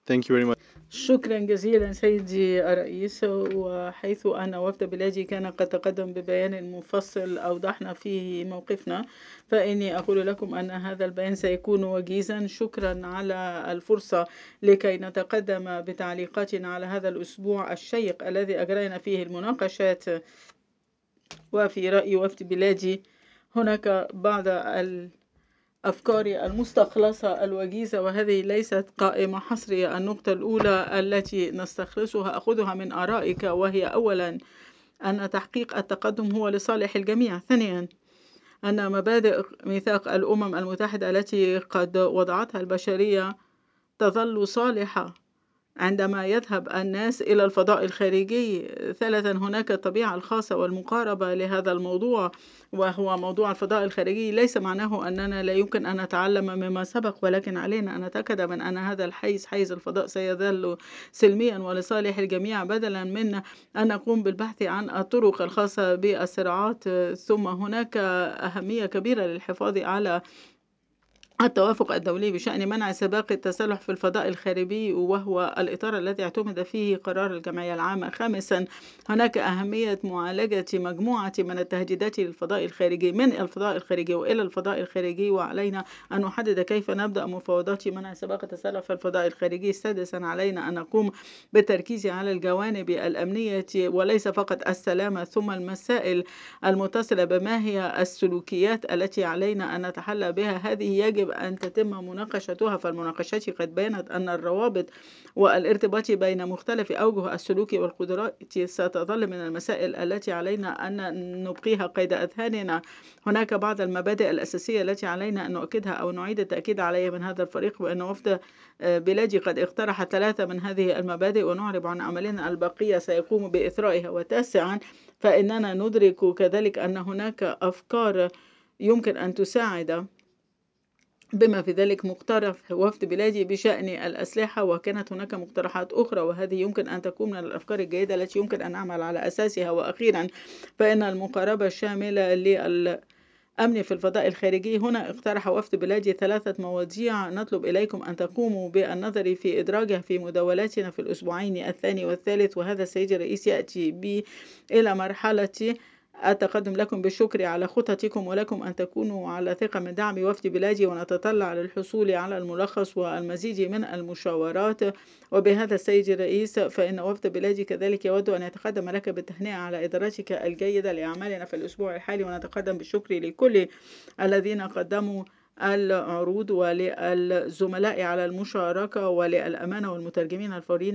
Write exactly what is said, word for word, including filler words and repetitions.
Thank you very much. شكرا جزيلا سيدي الرئيس. وحيث أن وفد بلادي كان قد تقدم ببيان مفصل أوضحنا فيه موقفنا، فإني أقول لكم أن هذا البيان سيكون وجيزا. شكرا على الفرصة لكي نتقدم بتعليقاتنا على هذا الأسبوع الشيق الذي أجرينا فيه المناقشات. وفي رأي وفد بلادي هناك بعض الأفكار المستخلصة الوجيزة، وهذه ليست قائمة حصرية. النقطة الأولى التي نستخلصها أخذها من آرائك، وهي أولا أن تحقيق التقدم هو لصالح الجميع. ثانيا أن مبادئ ميثاق الأمم المتحدة التي قد وضعتها البشرية تظل صالحة عندما يذهب الناس إلى الفضاء الخارجي. ثالثا هناك الطبيعة الخاصة والمقاربة لهذا الموضوع، وهو موضوع الفضاء الخارجي. ليس معناه أننا لا يمكن أن نتعلم مما سبق، ولكن علينا أن نتأكد من أن هذا الحيز حيز الفضاء سيظل سلميا ولصالح الجميع، بدلا من أن نقوم بالبحث عن الطرق الخاصة بالصراعات. ثم هناك أهمية كبيرة للحفاظ على التوافق الدولي بشأن منع سباق التسلح في الفضاء الخارجي، وهو الإطار الذي اعتمد فيه قرار الجمعية العامة. خامسا هناك أهمية معالجة مجموعة من التهديدات للفضاء الخارجي من الفضاء الخارجي وإلى الفضاء الخارجي، وعلينا أن نحدد كيف نبدأ مفاوضات منع سباق التسلح في الفضاء الخارجي. سادسا علينا أن نقوم بالتركيز على الجوانب الأمنية وليس فقط السلامة. ثم المسائل المتصلة بما هي السلوكيات التي علينا أن نتحلى بها، هذه يجب أن تتم مناقشتها. فالمناقشات قد بينت أن الروابط والارتباط بين مختلف أوجه السلوك والقدرات ستظل من المسائل التي علينا أن نبقيها قيد أذهاننا. هناك بعض المبادئ الأساسية التي علينا أن نؤكدها أو نعيد التأكيد عليها من هذا الفريق، وأن وفد بلادي قد اقترح ثلاثة من هذه المبادئ، ونعرب عن عملنا البقية سيقوم بإثرائها. وتاسعا فإننا ندرك كذلك أن هناك أفكار يمكن أن تساعد، بما في ذلك مقترح وفد بلادي بشأن الأسلحة، وكانت هناك مقترحات أخرى، وهذه يمكن أن تكون من الأفكار الجيدة التي يمكن أن نعمل على أساسها. وأخيرا فإن المقاربة الشاملة للأمن في الفضاء الخارجي، هنا اقترح وفد بلادي ثلاثة مواضيع نطلب إليكم أن تقوموا بالنظر في إدراجها في مداولاتنا في الأسبوعين الثاني والثالث. وهذا السيد الرئيس يأتي بي إلى مرحلة أتقدم لكم بالشكر على خططكم، ولكم أن تكونوا على ثقة من دعم وفد بلادي، ونتطلع للحصول على الملخص والمزيد من المشاورات. وبهذا السيد الرئيس فإن وفد بلادي كذلك يود أن يتقدم لك بالتهنئة على إدارتك الجيدة لأعمالنا في الأسبوع الحالي، ونتقدم بالشكر لكل الذين قدموا العروض وللزملاء على المشاركة وللأمانة والمترجمين الفوريين